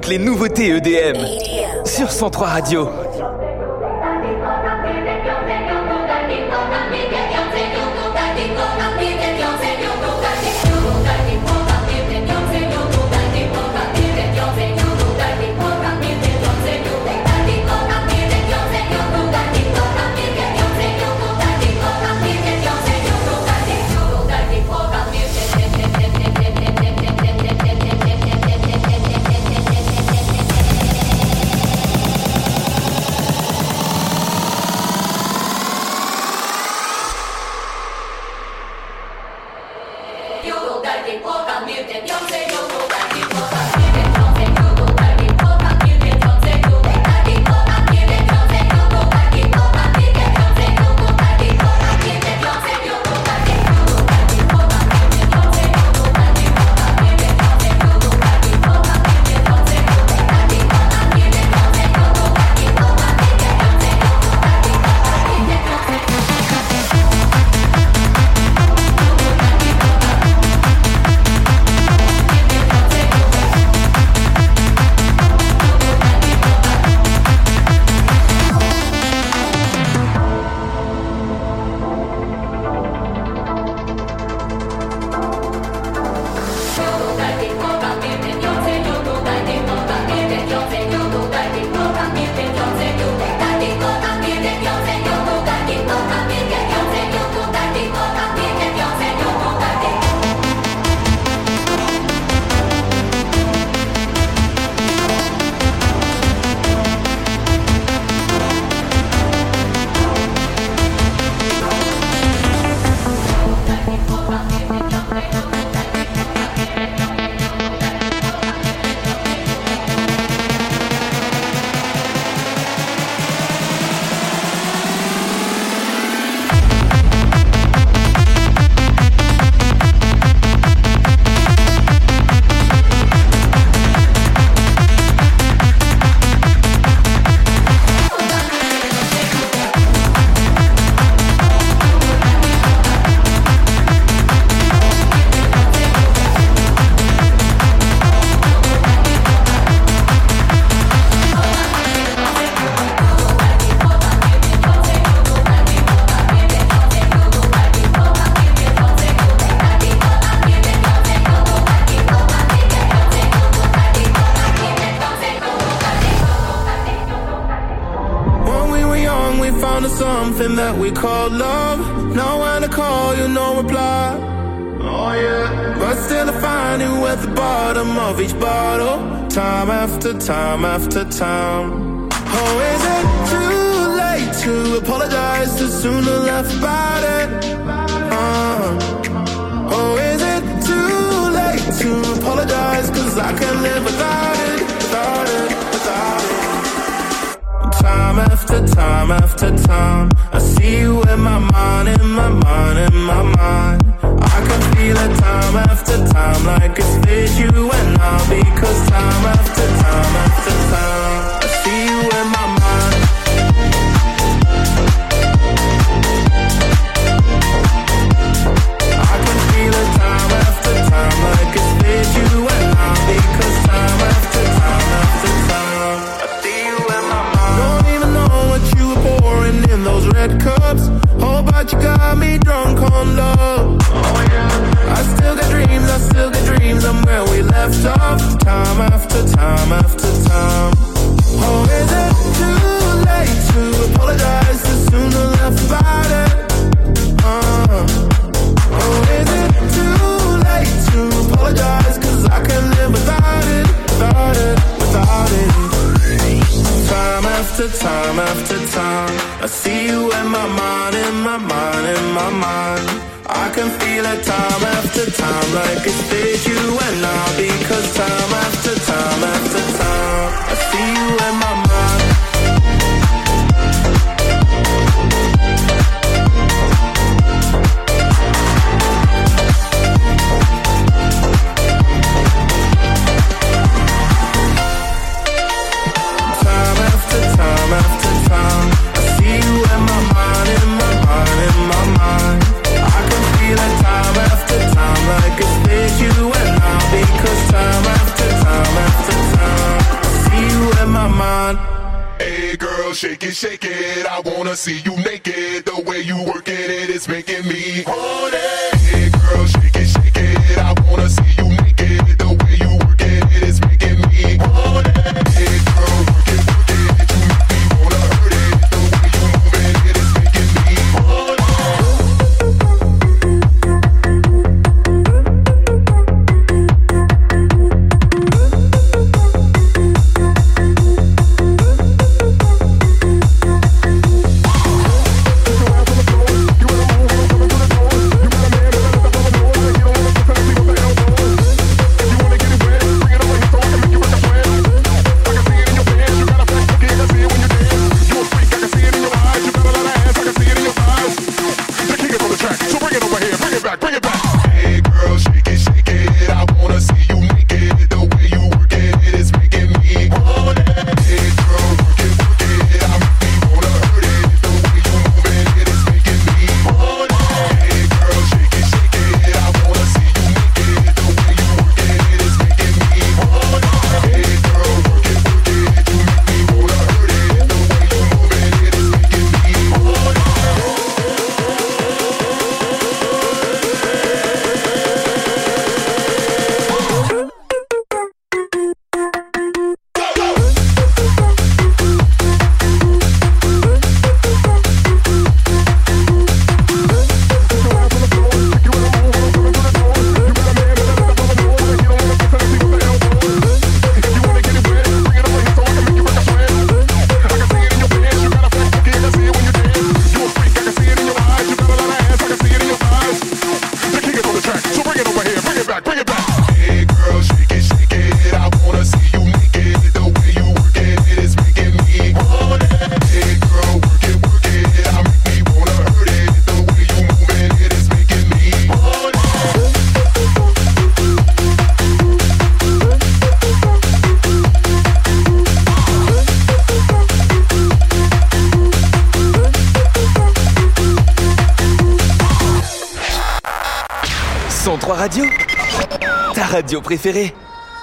les nouveautés EDM sur 103 Radio. Something that we call love. No one to call you, no reply. Oh yeah. But still I find you at the bottom of each bottle, time after time after time. Oh, is it too late to apologize? Too soon to laugh about it. Oh, is it too late to apologize? 'Cause I can't live without it, without it, without it. Time after time after time, I see you in my mind, in my mind, in my mind. I can feel it time after time, like it's this you and I. Because time after time after time, I see you in my mind. I can feel it time after time, like it's this you and I. Because time after time after time, I see you in my mind. Don't even know what you were pouring in those red cups. Oh, but you got me drunk on love. Oh yeah. I still got dreams, I'm where we left off. Time after time after time. Oh, is it too late to apologize? Too soon to laugh about it. Oh, is it too late to apologize? 'Cause I can't live without it, without it, without it. Time after time after time, I see you in my mind, in my mind, in my mind. I can feel it time after time, like it's this you and I. Because time after time after time, I see you in my mind. Time after time after time, I see you in my mind, in my mind, in my mind. I can feel it time after time, like it's this you shake it. I wanna see you naked. The way you work it is making me horny. Hey girl, shake it. I wanna see you naked. The way you work it is making me horny. Hey girl, work it. You make me wanna hurt it. The way you move it is making me horny. Radio, ta radio préférée.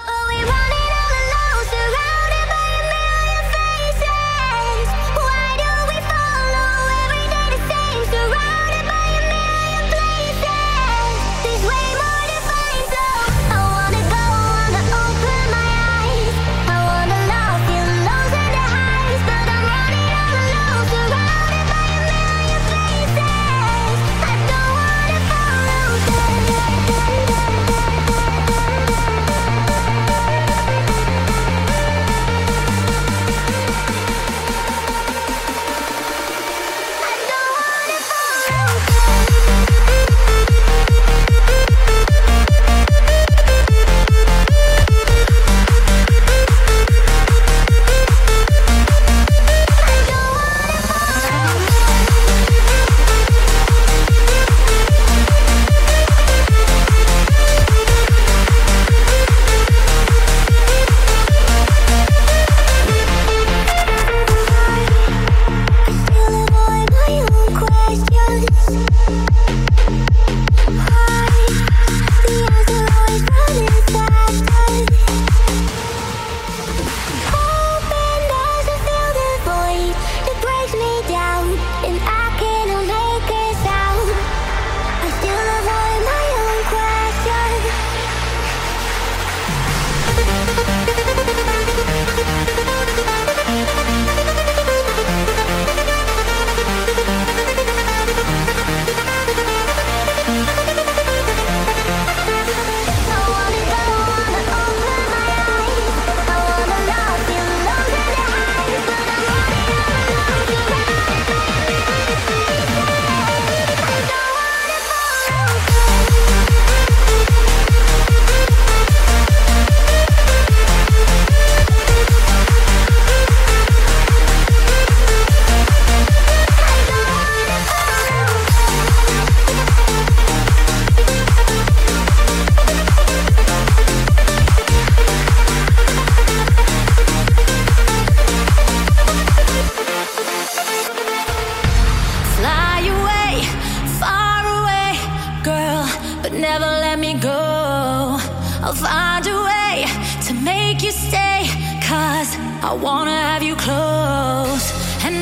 I'll find a way to make you stay, 'cause I wanna have you close. And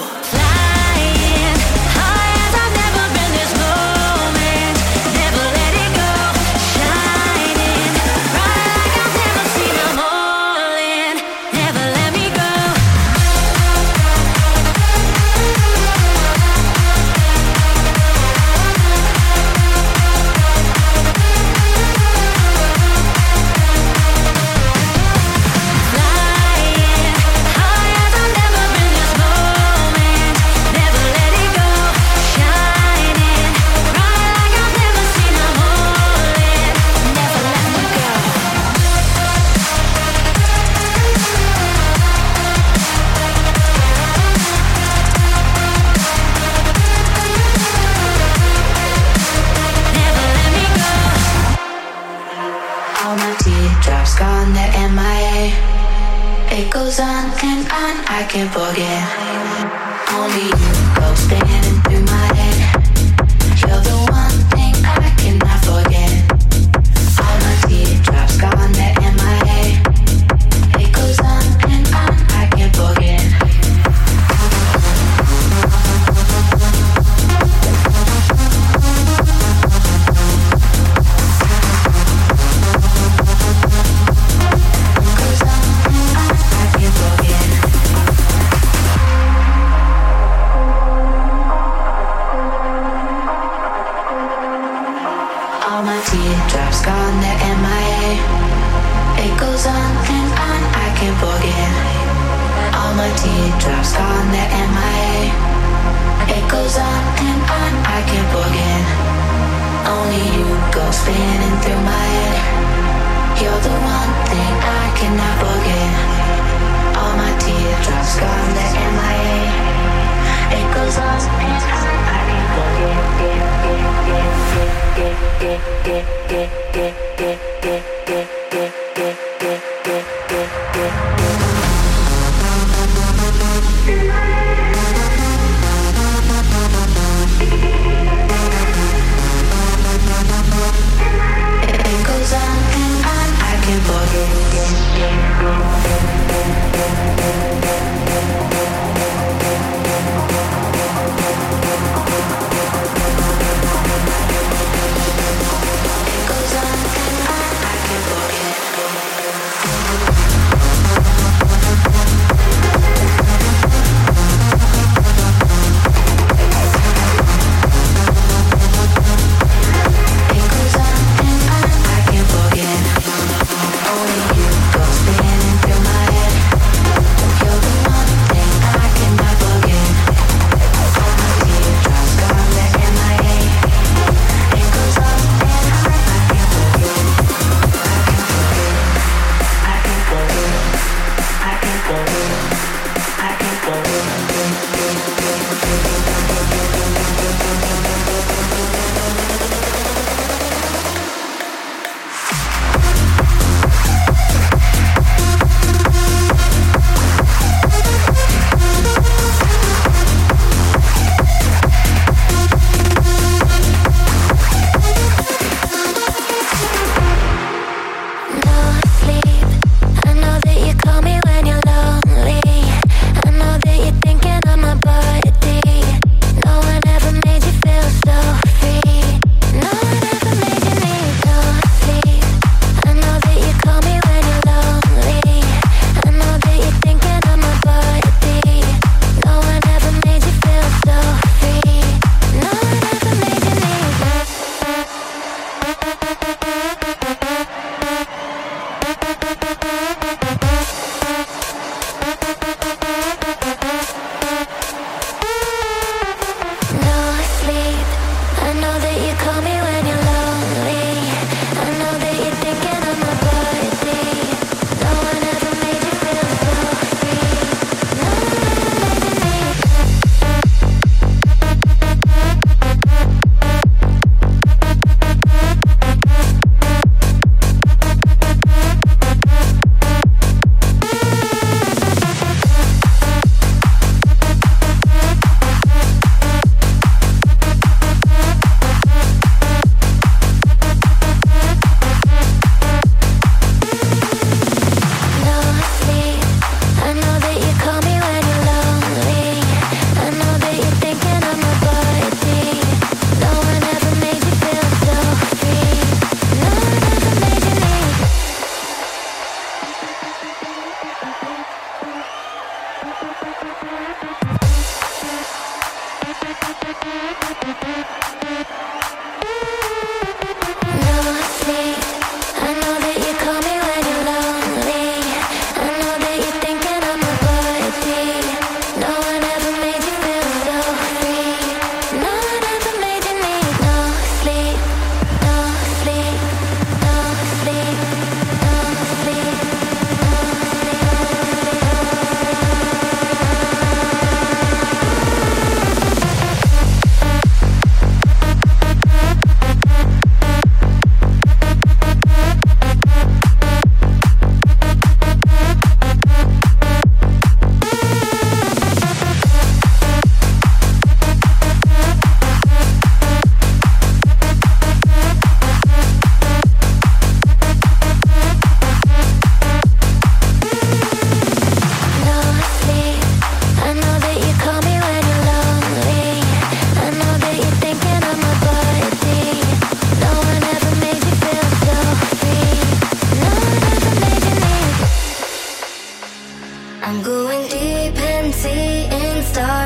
Flying high as I've never been this moment. Never let it go. Shining bright like I've never seen the morning. Never let me go. Flying high as I've never been this moment. Never let it go. Shining bright like I've never seen the morning. Never let me go. Never let me go. All my teardrops gone, they're MIA. It goes on and on, I can't forget. Only you go spinning through my head. You're the one thing I cannot forget. All my teardrops gone, they're MIA. It goes on and on, I can't forget. Goes on and on, I can't forget. All my teardrops gone, they're MIA. It goes on and on, I can't forget. All my teardrops gone, they're MIA. It goes on and on, I can't forget. Only you go spinning through my head. You're the one thing I cannot forget. All my teardrops gone, they're MIA. It goes on and on, I can't forget. It goes on and on, I can't forget. It goes on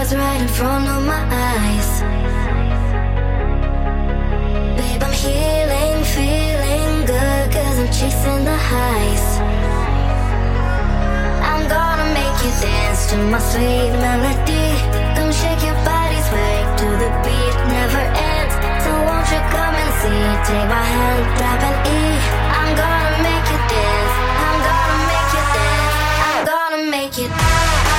stars right in front of my eyes. Babe, I'm healing, feeling good, cause I'm chasing the highs. I'm gonna make you dance to my sweet melody. Come shake your body, sway to the beat, never ends. So won't you come and see, take my hand, grab an E. I'm gonna make you dance, I'm gonna make you dance, I'm gonna make you dance.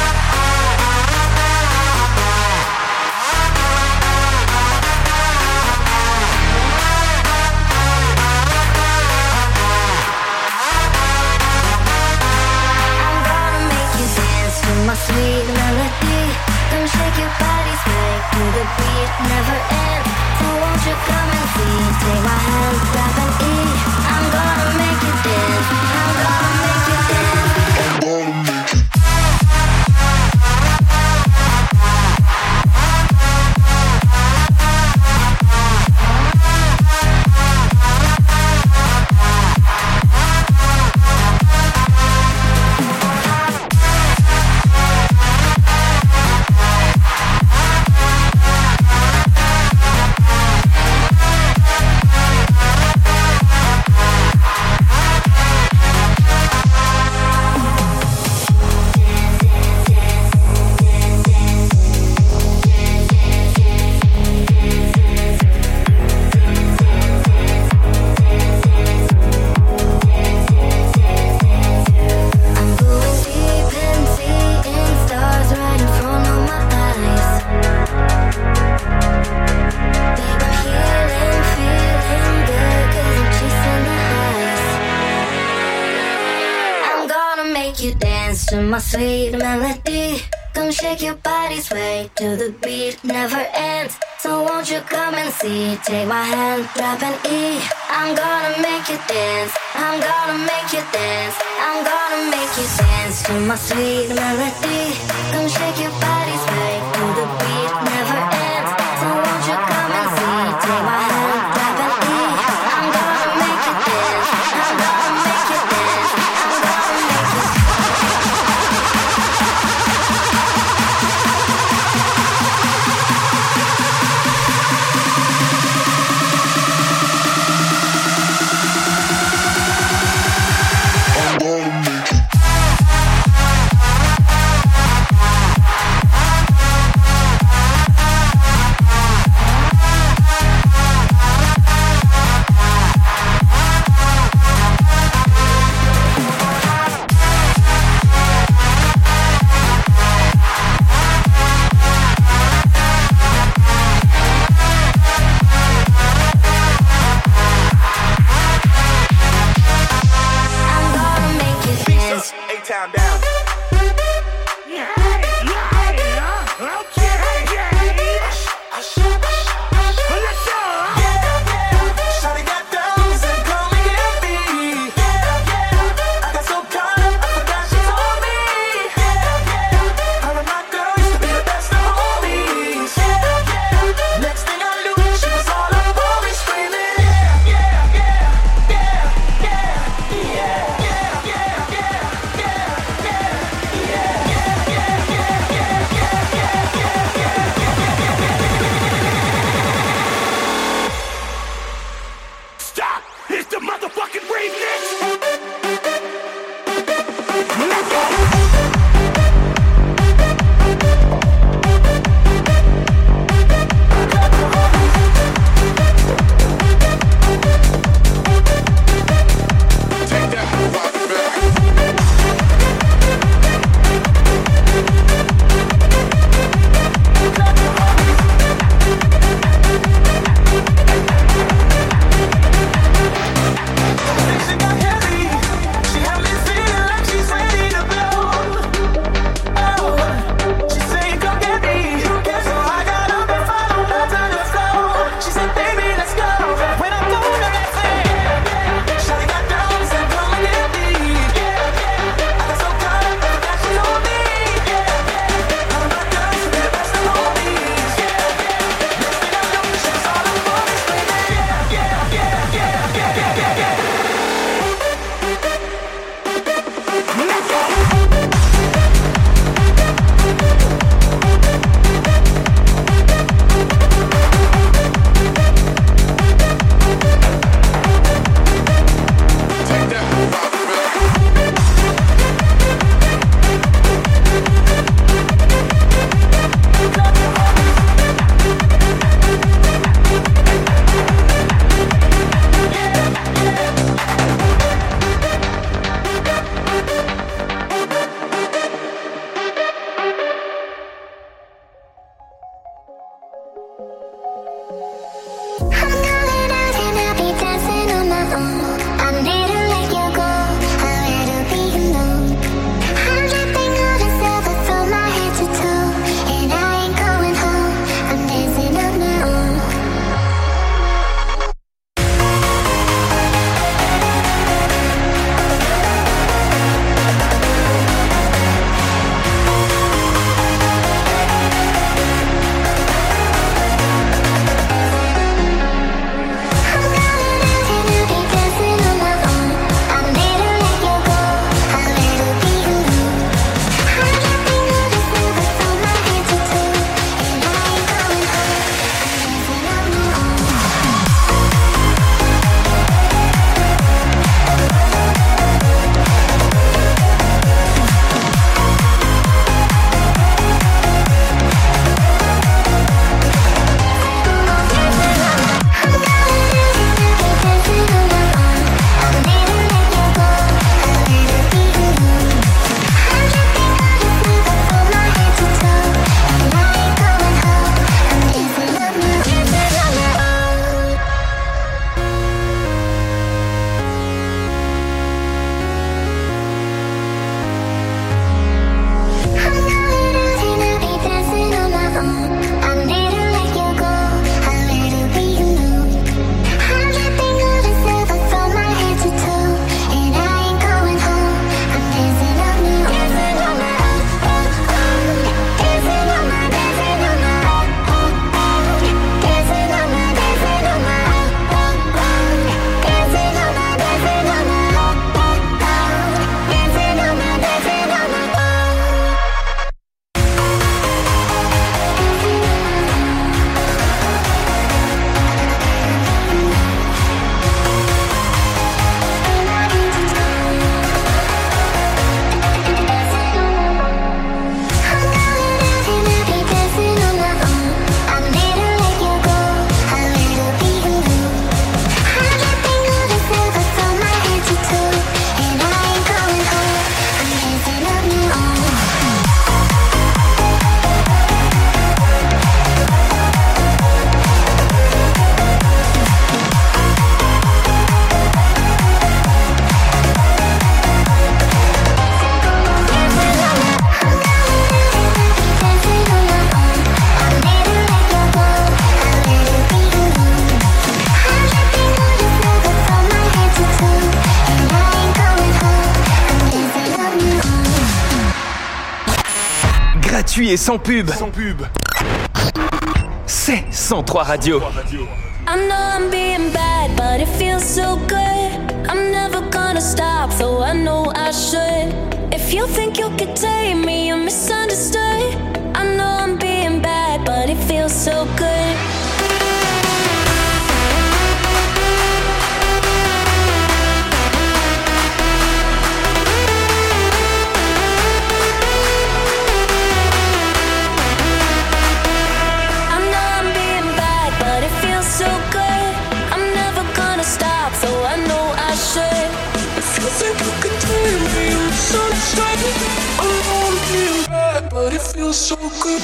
My sweet melody, come shake your body, sway to the beat, never ends. So won't you come and see, take my hand, grab an E. I'm gonna make you dance, I'm gonna make you dance, I'm gonna make you. My sweet melody, come shake your body, sway to the beat, never ends. So won't you come and see, take my hand, grab an E. I'm gonna make you dance, I'm gonna make you dance, I'm gonna make you dance to my sweet melody. Come shake your body, sway to the beat, never ends. So won't you come and see, take my hand, grab an E. I'm gonna make you dance, I'm gonna make you dance, I'm gonna make you dance. gratuit et sans pub. C'est 103 Radio. I know I'm being bad, but it feels so good. I'm never gonna stop, so I know I should. If you think you could tame me, you're misunderstood. I know I'm being bad, but it feels so good. So good, I'm never gonna stop, so I know I should. If you think you could tame me, you're misunderstood. I know I'm being bad, but it feels so good.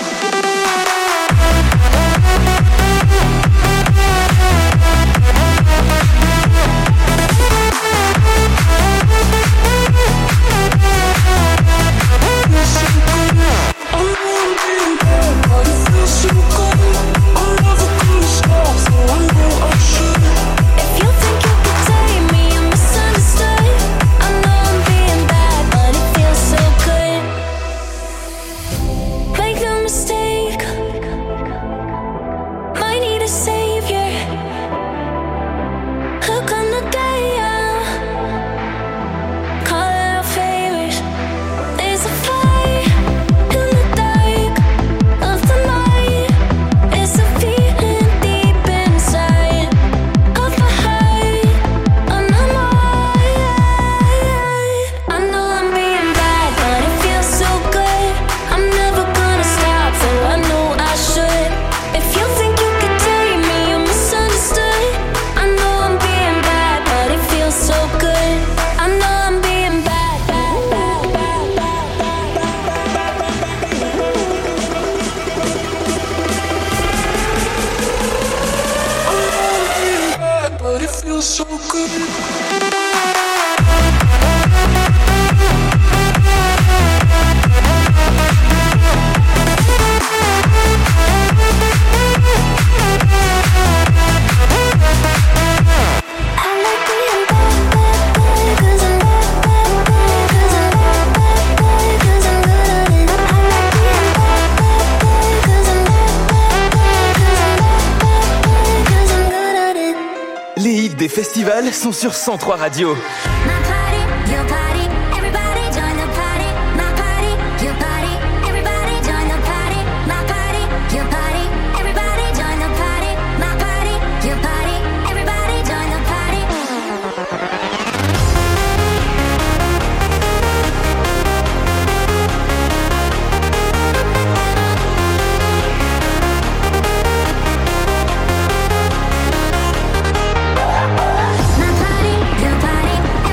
Des festivals sont sur 103 Radio. My party, your party,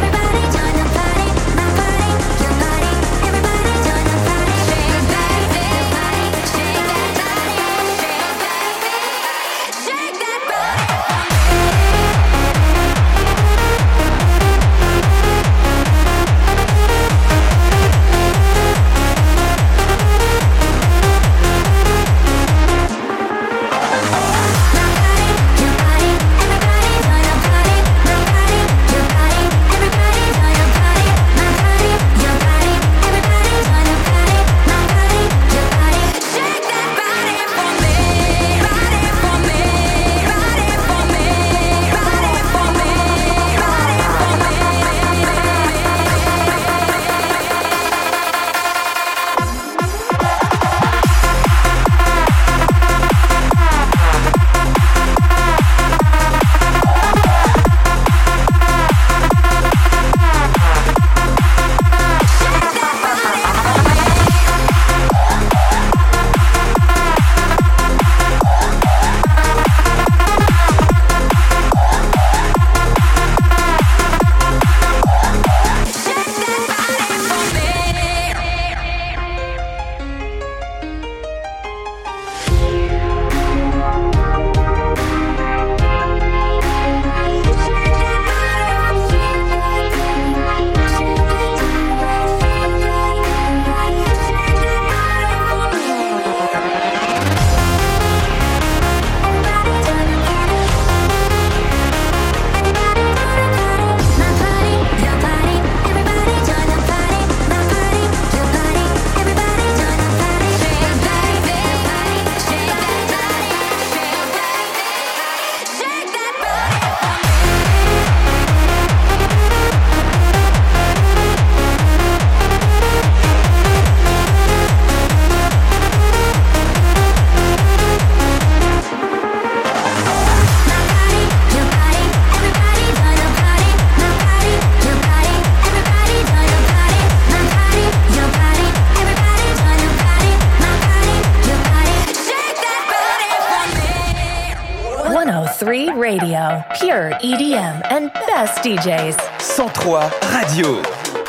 103 Radio, pure EDM and best DJs. 103 Radio.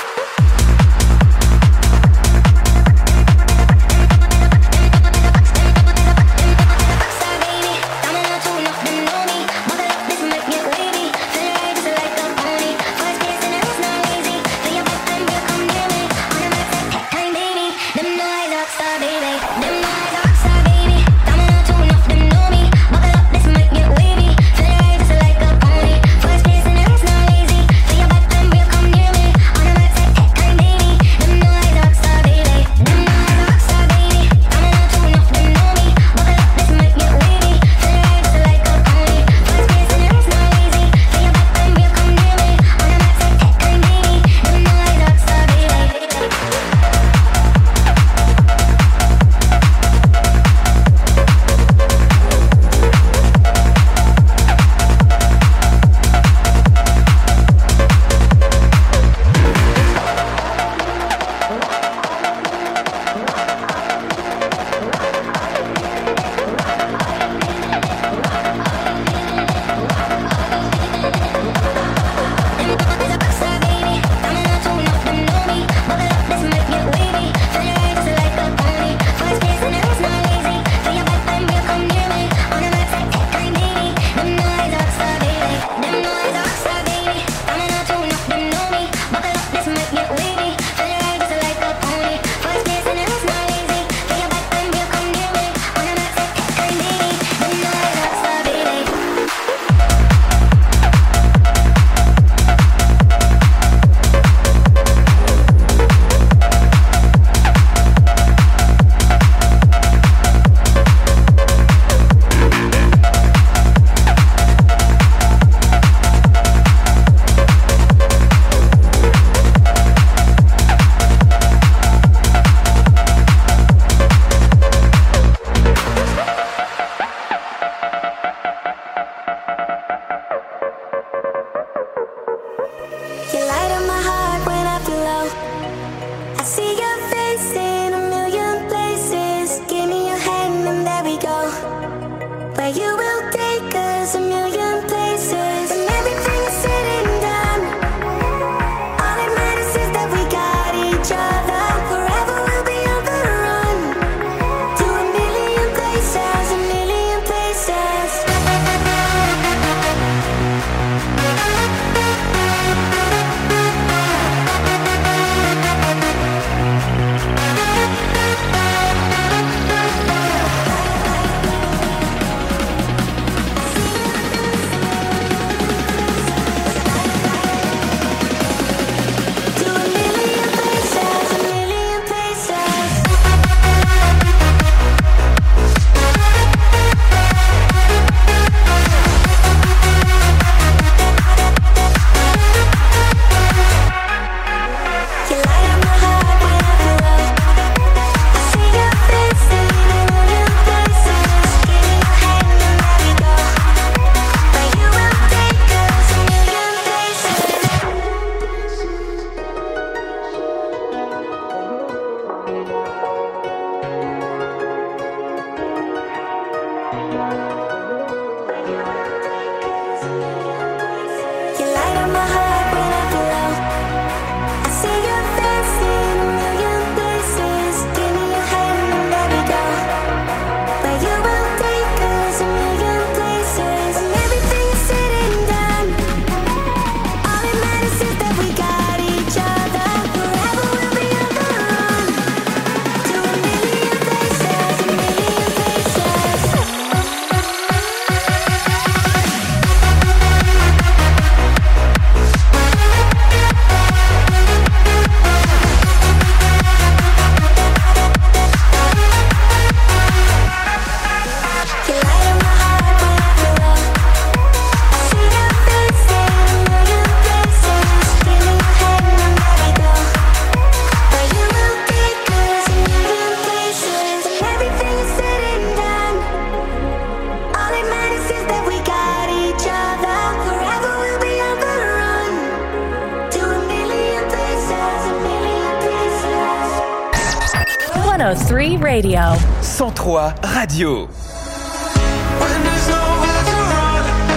Radio. 103 Radio. When there's nowhere to run,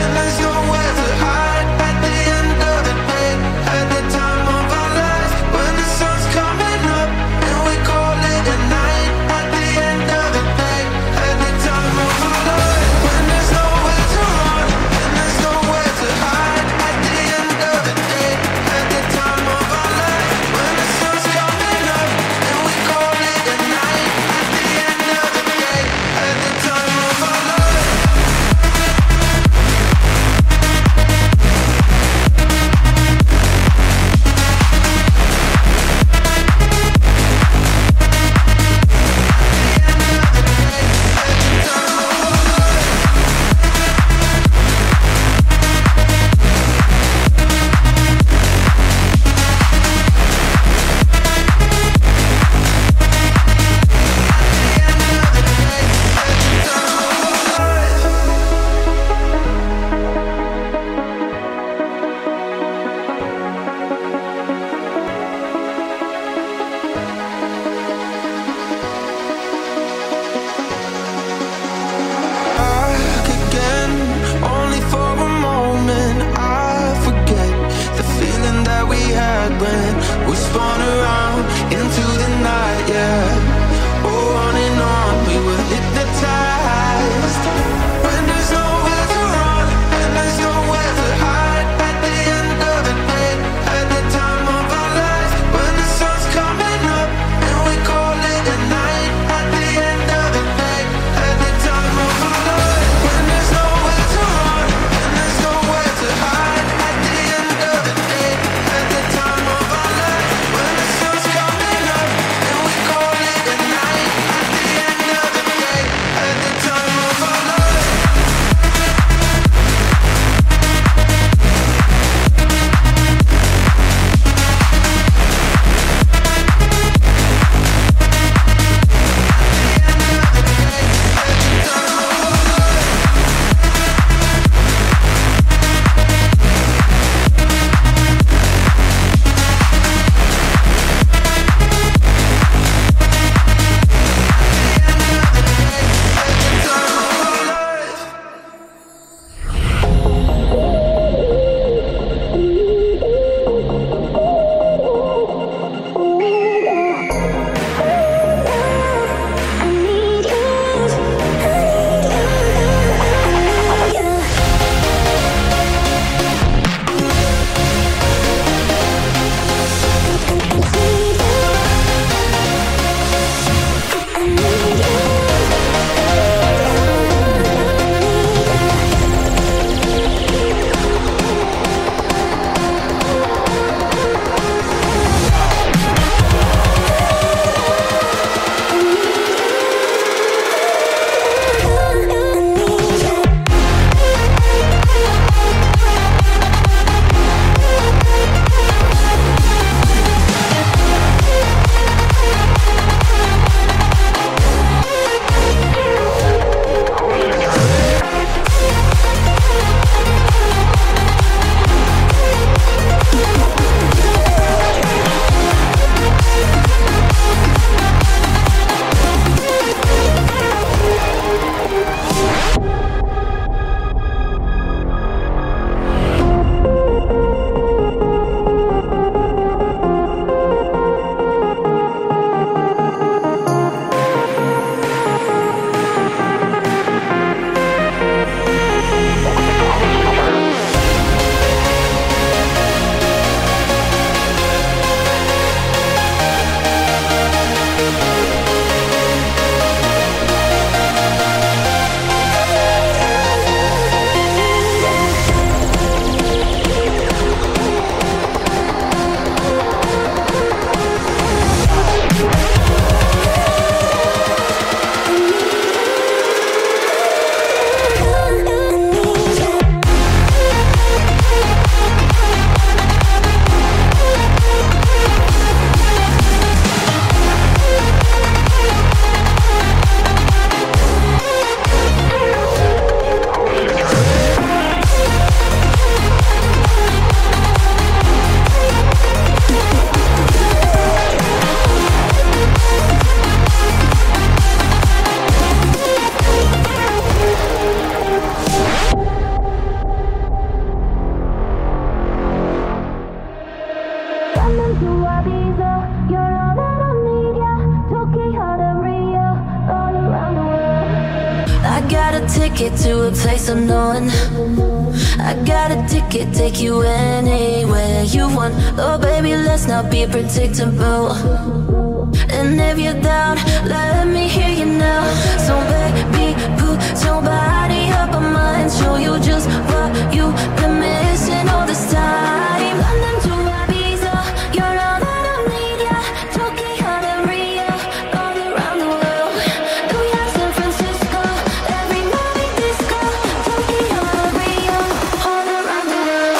got a ticket to a place unknown. I got a ticket, take you anywhere you want. Oh baby, let's not be predictable. And if you're down, let me hear you now. So baby, put your body up on mine. Show you just what you've been missing all this time. London to Ibiza, you're all that I need, yeah. Tokyo to Rio, all around the world. New York, San Francisco, every night disco. Tokyo to Rio, all around the world.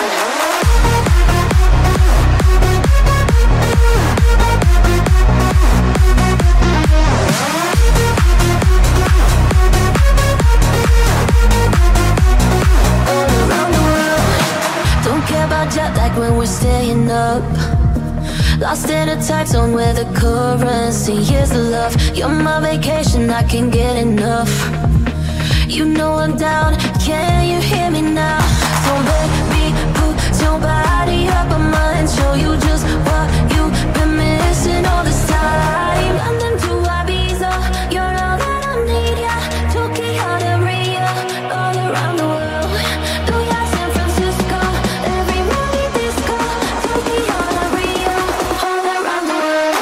Jet lag when we're staying up. Lost in a time zone where the currency is the love. You're my vacation, I can't get enough. You know I'm down, can you hear me now? So baby, put your body up on mine. Show you just what you've been missing all this time. London to Ibiza, you're all that I need, yeah. Tokyo to Rio, all around the world. New York, San Francisco, every night disco. Tokyo to Rio, all around the world.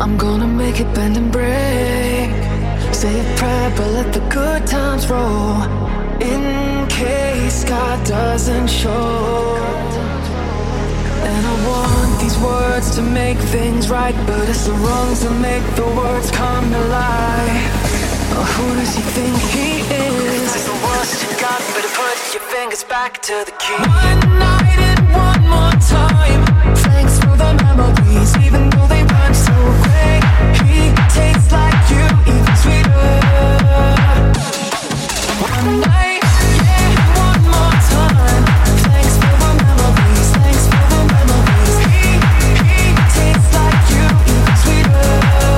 I'm gonna make it bend and break. Say a prayer, but let the good times roll. In case God doesn't show. And I want these words to make things right, but it's the wrongs that make the words come to life. Oh, who does he think he is? That's the worst you got, better put your fingers back to the key. One night and one more time. Thanks for the memories, even though they weren't so great. He tastes like you, even sweeter. One night, yeah, one more time. Thanks for the memories, thanks for the memories. He tastes like you, even sweeter.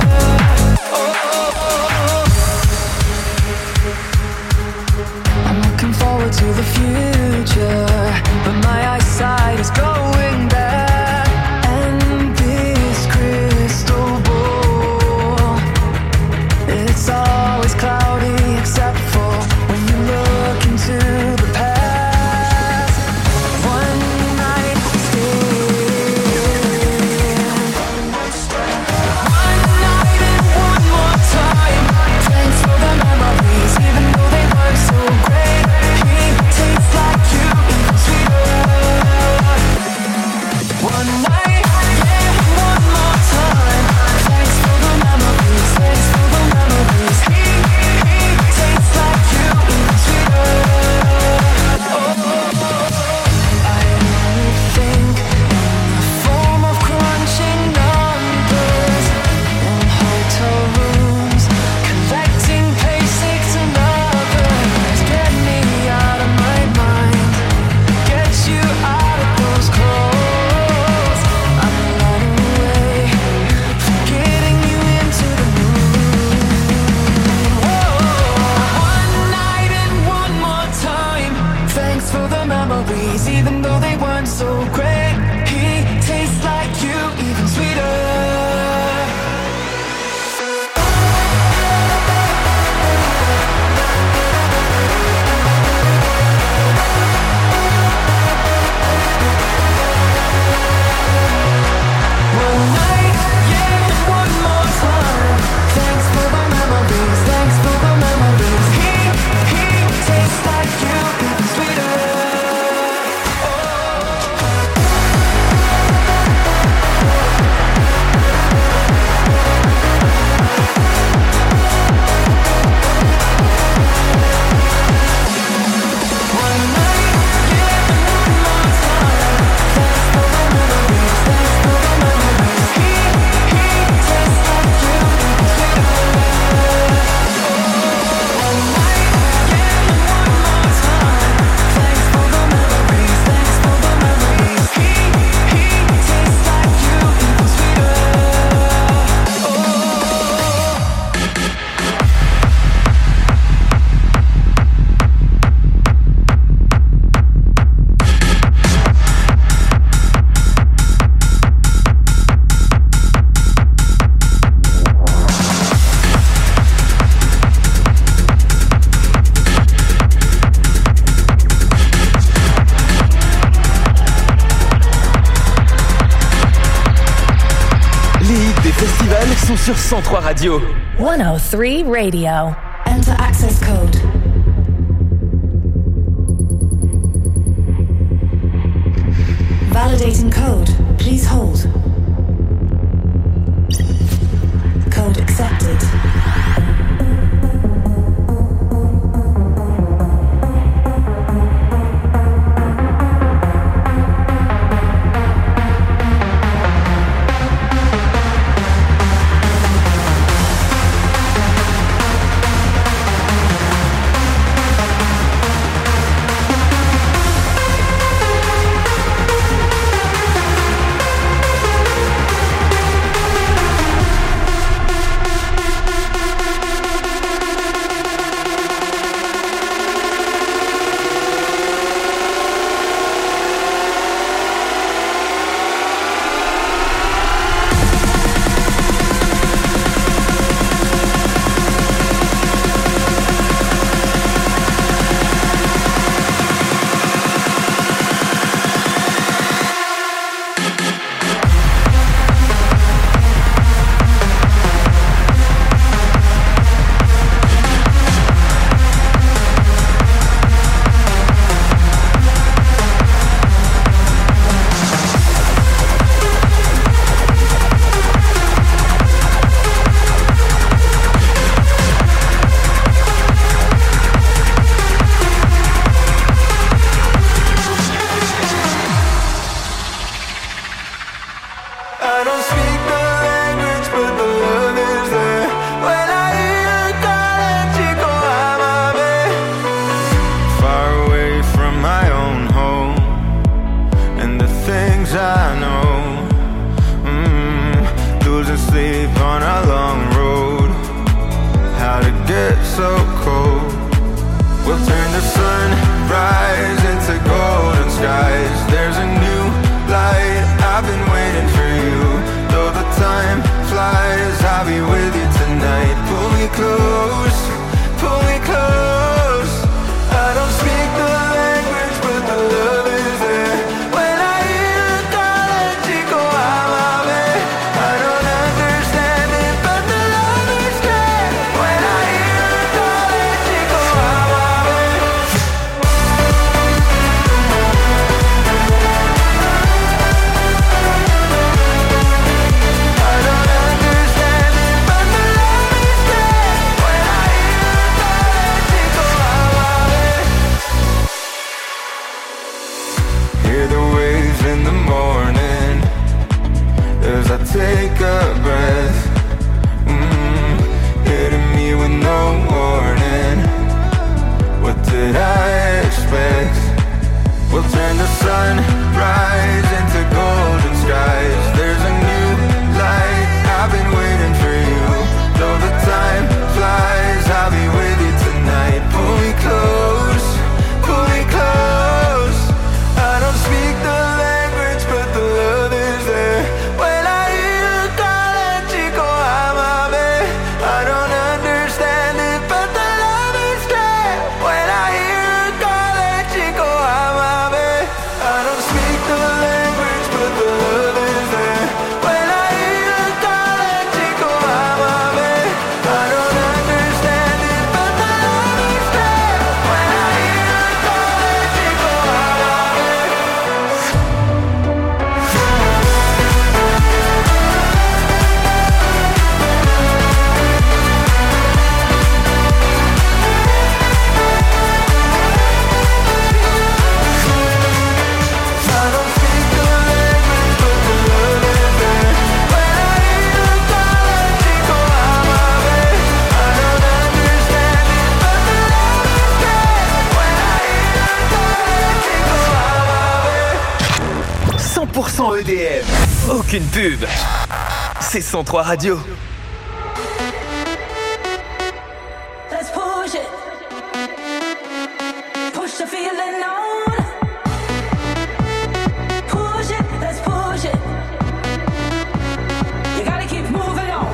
I'm looking forward to the future, but my eyesight is going bad. And this crystal ball, it's always cloudy except for when you look into the past. One night stand. One night and one more time. Thanks for the memories, even though they weren't so great. He tastes like you, even sweeter. One night, yeah, one more time. Thanks for the memories, thanks for the memories. He tastes like you, even sweeter. I only think in the form of crunching numbers in hotel rooms, collecting basics and others. Get me out of my mind, get you out of those clothes. I'm running away, getting you into the mood. One night and one more time. Thanks for the memories, even though they weren't so great. He tastes like you, even sweeter. One night, yeah, one more time. Thanks for the memories, thanks for the memories. He tastes like you, even sweeter. One night, yeah, one more time. Thanks for the memories, thanks for the memories. He tastes like you, even sweeter. One night, yeah, one more time. Thanks for the memories, thanks for the memories. He tastes like you, even sweeter. Les hits des festivals sont sur 103 Radio. 103 Radio. Enter access code. Validating code. Please hold. Code accepted. sleep on a long road. How'd it get so cold? We'll turn the sunrise into golden skies. There's a new light, I've been waiting for you. Though the time flies, I'll be with you tonight. Pull me close, pull me close. I don't speak the language, but the love is there. When I hear the call, chico, amame. I don't understand it, but the love is there. When I hear the call, chico, amame. I don't understand it, but the love is there. When I hear the call, chico, amame. Hear the waves in the morning as I take a breath. Hitting me with no warning. What did I expect? We'll turn the sunrise into golden skies. There's a new light, I've been waiting for you. Though the time flies, I'll be with you tonight. Pull me close, pull me close. I don't speak the language, but the love is there. When I hear the call, chico, amame. I don't understand it, but the love is there. When I hear the call, chico, amame. I don't speak the language, but the love is there. When I hear the call, chico, amame. I don't understand it, but the love is there. When I hear the call, chico, amame. I don't speak the language, but the love is there. When I hear the call, chico, amame. I don't understand it, but the love is there. When I hear the call, chico, amame. 100% EDM. Aucune pub. C'est 103 Radio. Let's push it. Push the feeling on. Push it, let's push it. You gotta keep moving on.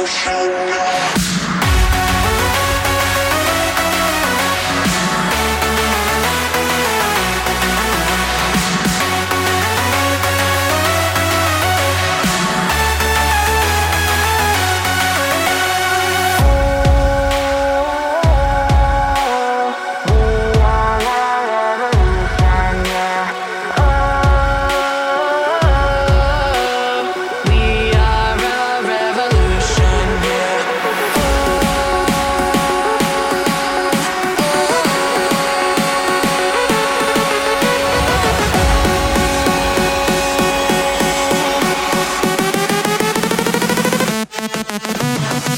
push it now.